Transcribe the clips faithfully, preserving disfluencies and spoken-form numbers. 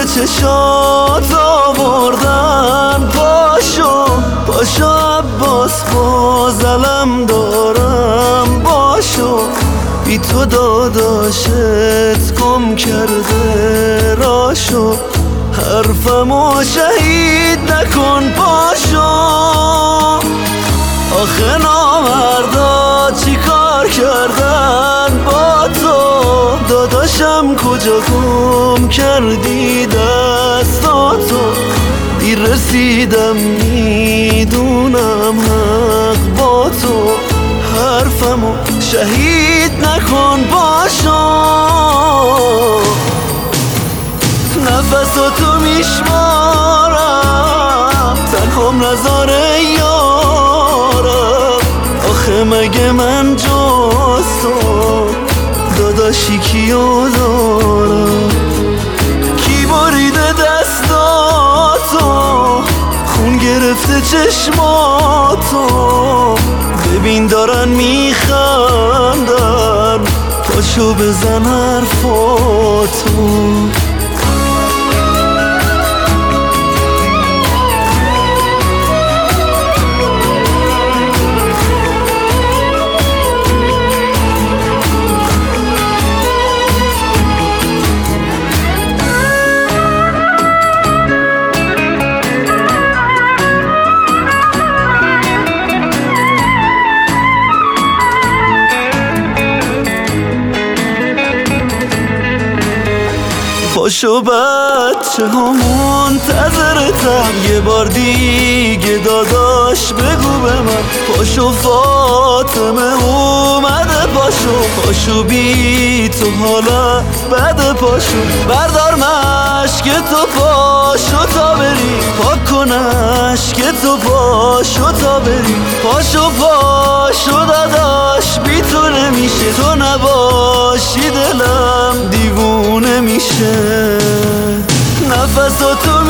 چشات آوردن. پاشو پاشو عباس بازلم دارم. باشو بی تو داداشت گم کرده راشو. حرفمو شهید نکن پاشو. آخه نامردا چی کار کردن با تو؟ داداشم کجا گم کردی دستاتو؟ دیر رسیدم میدونم حق با تو. حرفمو شهید نکن پاشو. نفساتو میشمارم تنهام نذاره یارم. آخه مگه من جز تو داداشی کیو دارم؟ کی بریده دستاتو خون گرفته چشماتو؟ ببین دارن میخندن پاشو بزن حرفاتو. پاشو بچه ها منتظرتم یه بار دیگه داداش بگو به من. پاشو فاطمه اومده پاشو. پاشو بی تو حالا بده پاشو. بردار مشک تو پاشو تا بری. پاک کن اشک تو پاشو تا بری. پاشو پاشو داداش بی تو نمیشه. تو نباشی دلم دیوونه میشه. نفساتو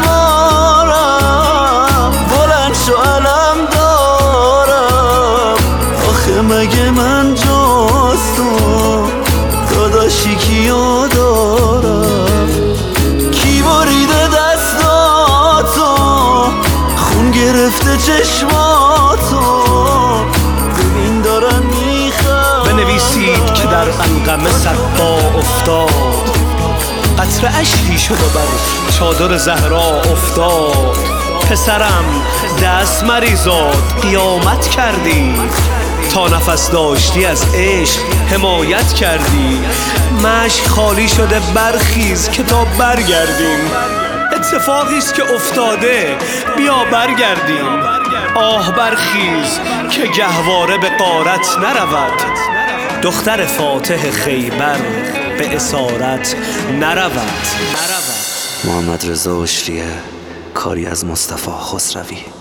میشمارم بلند شو علم دارم. آخه مگه من جز تو داداشی کیو دارم؟ کی بریده دستاتو خون گرفته چشماتو؟ ببین دارن میخوام. بنویسید که در انقم صدبا افتاد. قطره اشکی شد و بر چادر زهرا افتاد. پسرم دست مریزاد قیامت کردی. تا نفس داشتی از عشق حمایت کردی. مشک خالی شده برخیز که تا برگردیم. اتفاقیست که افتاده بیا برگردیم. آه برخیز که گهواره به غارت نرود. دختر فاتح خیبر به اسارت نرود. محمد رضا اشریه، کاری از مصطفی خسروی.